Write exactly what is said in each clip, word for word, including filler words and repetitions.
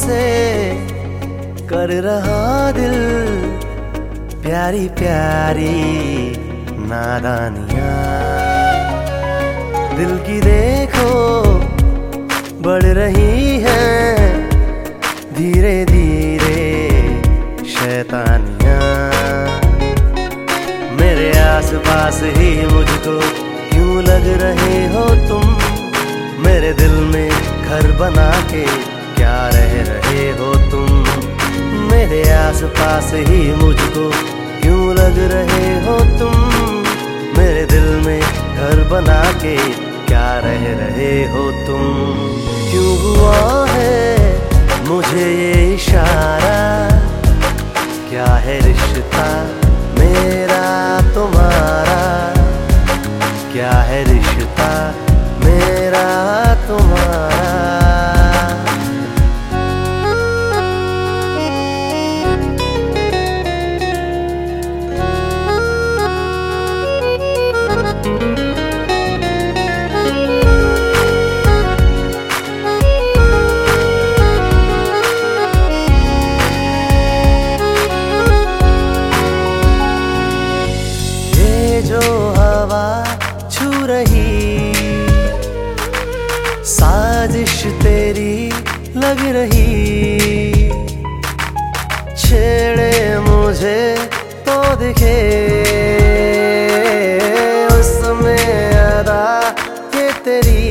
से कर रहा दिल प्यारी प्यारी नादानियां। दिल की देखो बढ़ रही है धीरे धीरे शैतानियां। मेरे आसपास ही मुझको क्यों लग रहे हो तुम, मेरे दिल में घर बना के क्या रह रहे हो तुम। मेरे आसपास ही मुझको क्यों लग रहे हो तुम, मेरे दिल में घर बना के क्या रह रहे हो तुम। क्यों हुआ है मुझे ये इशारा, क्या है रिश्ता मेरा तुम्हारा, क्या है रिश्ता मेरा तुम्हारा। जो हवा छू रही साजिश तेरी लग रही, छेड़े मुझे तो दिखे उसमें अदा ये तेरी।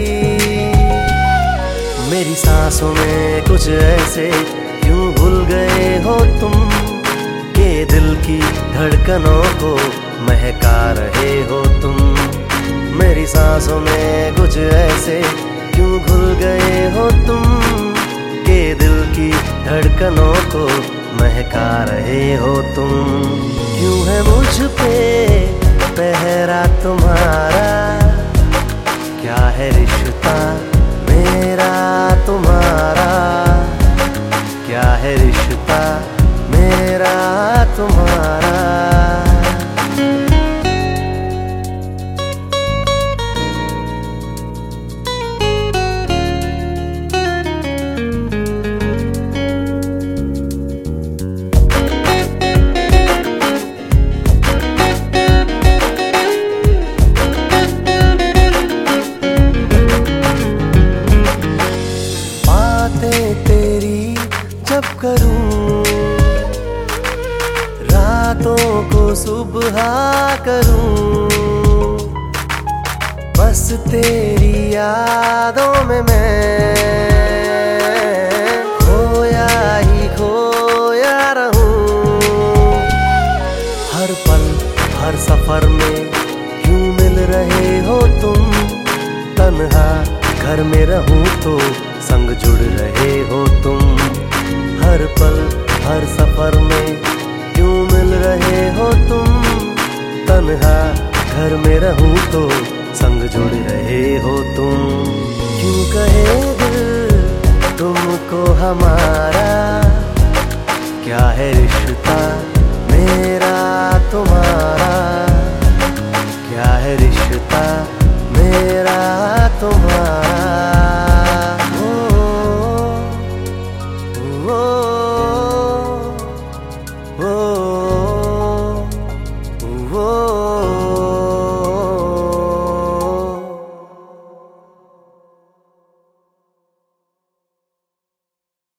मेरी सांसों में कुछ ऐसे क्यों भूल गए हो तुम, के दिल की धड़कनों को महका रहे हो तुम। मेरी सांसों में कुछ ऐसे क्यों घुल गए हो तुम, के दिल की धड़कनों को महका रहे हो तुम। क्यों है मुझ पे पहरा तुम्हारा, क्या है रिश्ता मेरा तुम्हारा, क्या है रिश्ता मेरा तुम्हारा। तेरी जब करूं रातों को सुबह करूं, बस तेरी यादों में मैं खोया ही खोया रहूं। हर पल हर सफर में क्यों मिल रहे हो तुम, तन्हा घर में रहूं तो संग जुड़ रहे हो तुम। हर पल हर सफर में क्यों मिल रहे हो तुम, तन्हा घर में रहूं तो संग जुड़ रहे हो तुम। क्यों कहे दिल तुमको हमारा, क्या है रिश्ता मेरा तुम्हारा।